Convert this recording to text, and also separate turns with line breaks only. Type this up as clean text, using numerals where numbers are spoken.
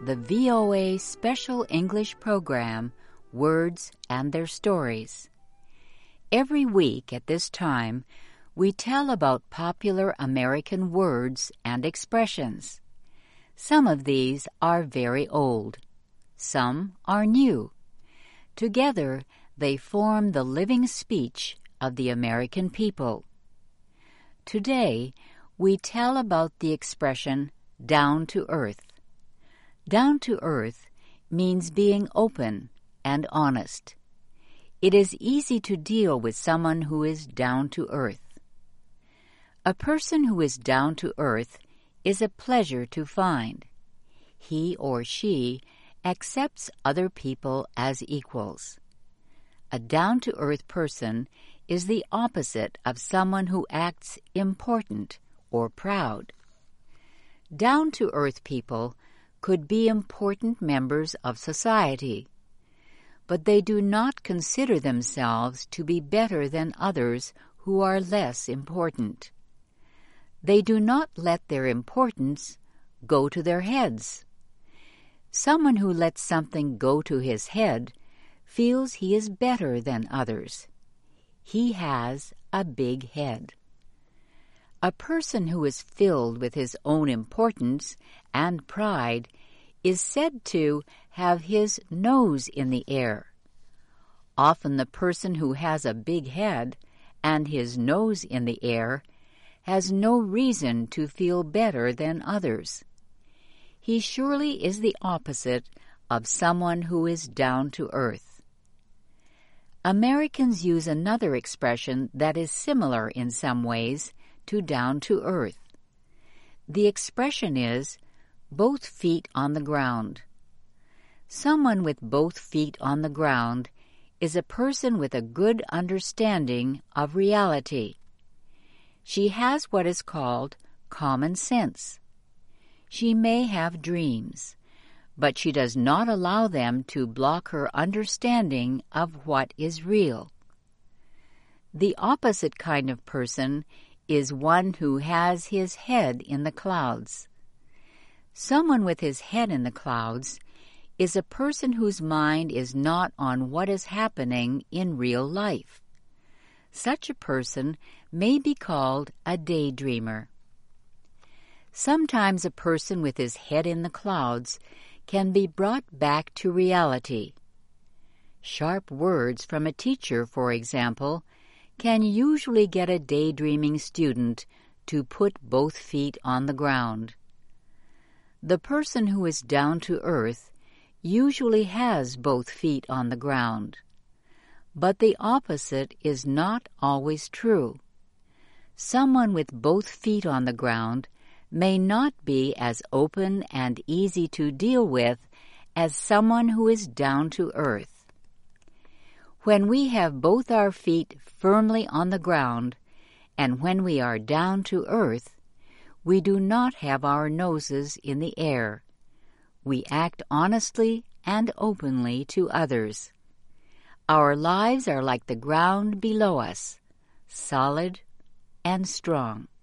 the VOA Special English program, Words and Their Stories. Every week at this time, we tell about popular American words and expressions. Some of these are very old. Some are new. Together, they form the living speech of the American people. Today, we tell about the expression down to earth. Down to earth means being open and honest. It is easy to deal with someone who is down to earth. A person who is down to earth is a pleasure to find. He or she accepts other people as equals. A down-to-earth person is the opposite of someone who acts important or proud. Down-to-earth people could be important members of society, but they do not consider themselves to be better than others who are less important. They do not let their importance go to their heads. Someone who lets something go to his head feels he is better than others. He has a big head. A person who is filled with his own importance and pride is said to have his nose in the air. Often the person who has a big head and his nose in the air has no reason to feel better than others. He surely is the opposite of someone who is down to earth. Americans use another expression that is similar in some ways to down to earth. The expression is both feet on the ground. Someone with both feet on the ground is a person with a good understanding of reality. She has what is called common sense. She may have dreams, but she does not allow them to block her understanding of what is real. The opposite kind of person is one who has his head in the clouds. Someone with his head in the clouds is a person whose mind is not on what is happening in real life. Such a person may be called a daydreamer. Sometimes a person with his head in the clouds can be brought back to reality. Sharp words from a teacher, for example, can usually get a daydreaming student to put both feet on the ground. The person who is down to earth usually has both feet on the ground, but the opposite is not always true. Someone with both feet on the ground may not be as open and easy to deal with as someone who is down to earth. When we have both our feet firmly on the ground, and when we are down to earth, we do not have our noses in the air. We act honestly and openly to others. Our lives are like the ground below us, solid and strong.